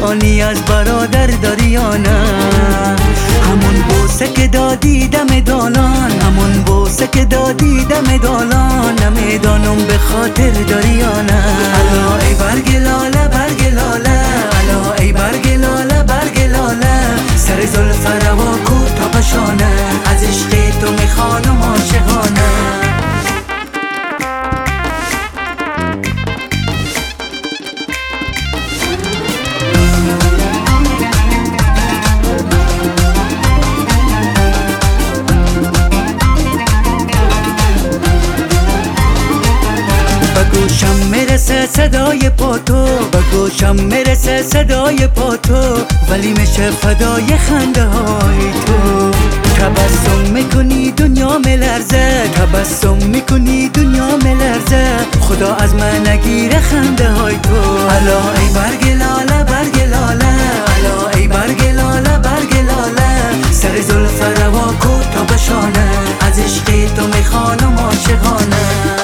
نشانی از برادر داری یا نه؟ همون بوسه که دادی دم دالان، همون بوسه که دادی دم دالان، نمیدانم به خاطر داری یا نه؟ الا ای برگ لاله برگ لاله، الا ای برگ لاله برگ لاله، سر زلف روا کو تا پشانه، از عشق تو میخوانم عاشقانه. به گوشم میرسه صدای پاتو، به گوشم میرسه صدای پاتو، ولی میشه فدای خنده های تو. تبسم میکنی دنیا میلرزه، تبسم میکنی دنیا میلرزه، خدا از من نگیره خنده های تو. الا ای برگ لاله برگ لاله، الا ای برگ لاله برگ لاله، سر زلف روا کو تا بشانه، از عشق تو میخوانم عاشقانه.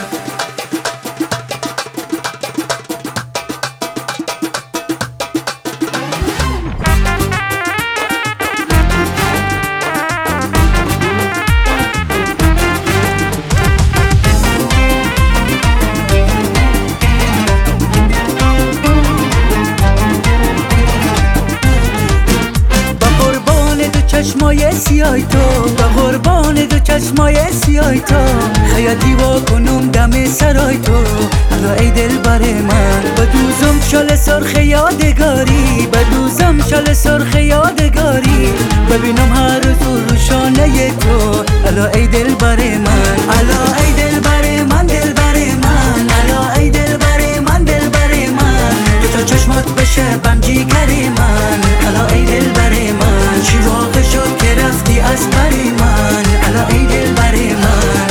چشمای سیای تو، به قربان دو چشمای سیای تو، خیاطی وا کنم دم سرای تو. الا ای دل بر من بدوزم شال سرخ یادگاری، بدوزم شال سرخ یادگاری، ببینم هر روز روشانه تو. الا ای دل بر من، الا ای دل بر من، دل بر من، الا ای دل بر من، دل بر من، دو تا چشمات بشه بم جیگر من. الا ای دل بر من، چی واقع شد که رفتی از بر من؟ الا ای دل بر من.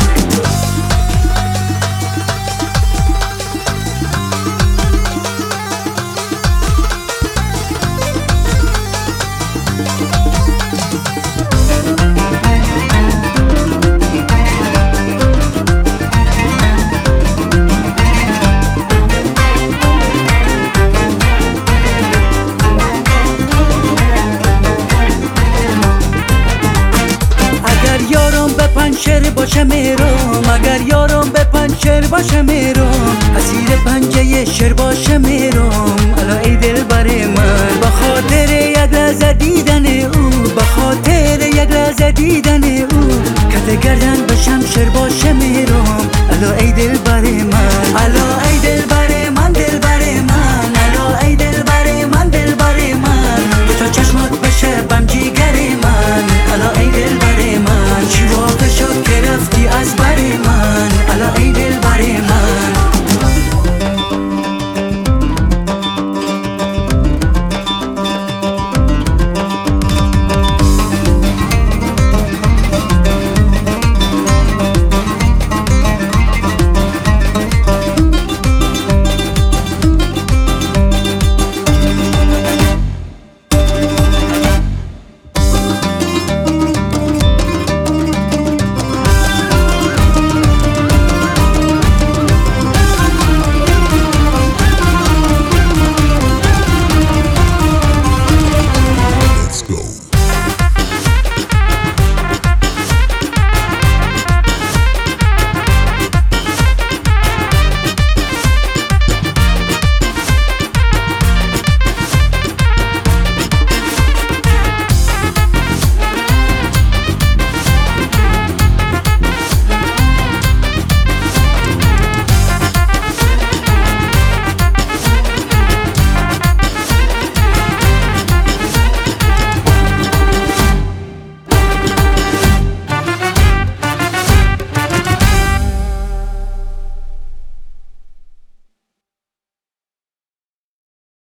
پنچر باشه میرم، اگر یارم به پنچر باشه میرم، اسیر پنجه شر باشه میرم. الا ای دل بر من، به خاطر یک لحظه دیدن او، به خاطر یک لحظه دیدن او، کت گردن بشم شر باشه میرم. الا ای دل بر من، الا ای دل بر من، دل بر من، الا ای دل بر من، دل بر من، دو تا چشمات بشه بم جیگر من. الا ای دل بر من، چی واقع شد که رفتی از بر من؟ الا ای دل بر من. Go.